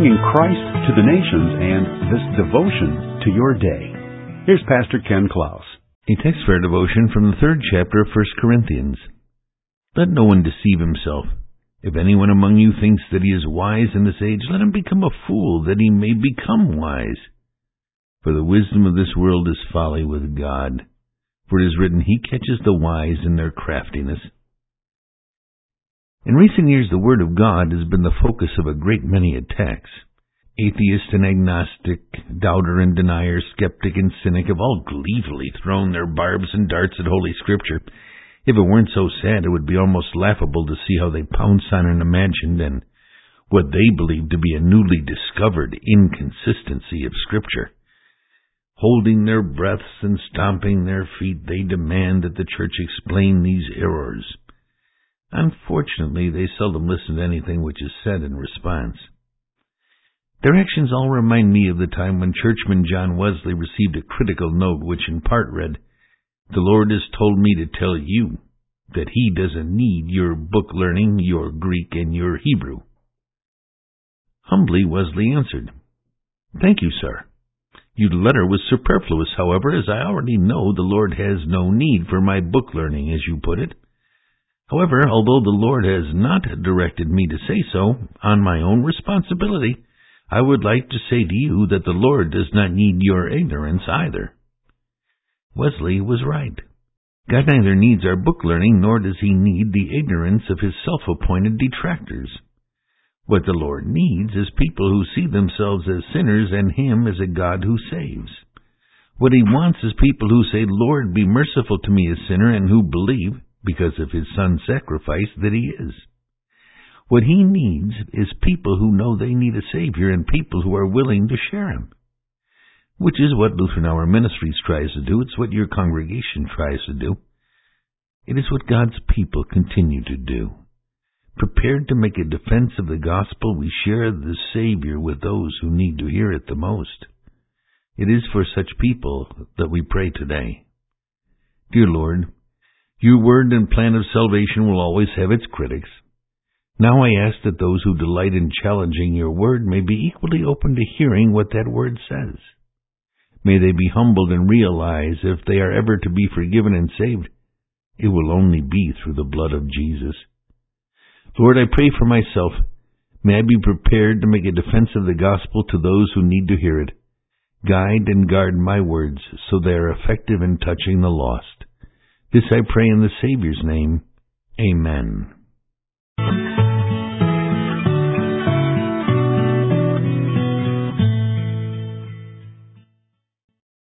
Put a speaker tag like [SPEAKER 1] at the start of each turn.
[SPEAKER 1] bringing Christ to the nations and this devotion to your day. Here's Pastor Ken Klaus.
[SPEAKER 2] A text for our devotion from the 3rd chapter of 1 Corinthians. Let no one deceive himself. If anyone among you thinks that he is wise in this age, let him become a fool, that he may become wise. For the wisdom of this world is folly with God. For it is written, He catches the wise in their craftiness. In recent years, the Word of God has been the focus of a great many attacks. Atheist and agnostic, doubter and denier, skeptic and cynic have all gleefully thrown their barbs and darts at Holy Scripture. If it weren't so sad, it would be almost laughable to see how they pounce on an imagined and what they believe to be a newly discovered inconsistency of Scripture. Holding their breaths and stomping their feet, they demand that the church explain these errors. Unfortunately, they seldom listen to anything which is said in response. Their actions all remind me of the time when Churchman John Wesley received a critical note which in part read, "The Lord has told me to tell you that He doesn't need your book learning, your Greek, and your Hebrew." Humbly, Wesley answered, "Thank you, sir. Your letter was superfluous, however, as I already know the Lord has no need for my book learning, as you put it. However, although the Lord has not directed me to say so, on my own responsibility, I would like to say to you that the Lord does not need your ignorance either." Wesley was right. God neither needs our book learning, nor does He need the ignorance of His self-appointed detractors. What the Lord needs is people who see themselves as sinners and Him as a God who saves. What He wants is people who say, "Lord, be merciful to me, a sinner," and who believe, because of His Son's sacrifice, that He is. What He needs is people who know they need a Savior and people who are willing to share Him. Which is what Lutheran Hour Ministries tries to do. It's what your congregation tries to do. It is what God's people continue to do. Prepared to make a defense of the gospel, we share the Savior with those who need to hear it the most. It is for such people that we pray today. Dear Lord, your word and plan of salvation will always have its critics. Now I ask that those who delight in challenging your word may be equally open to hearing what that word says. May they be humbled and realize if they are ever to be forgiven and saved, it will only be through the blood of Jesus. Lord, I pray for myself. May I be prepared to make a defense of the gospel to those who need to hear it. Guide and guard my words so they are effective in touching the lost. This I pray in the Savior's name. Amen.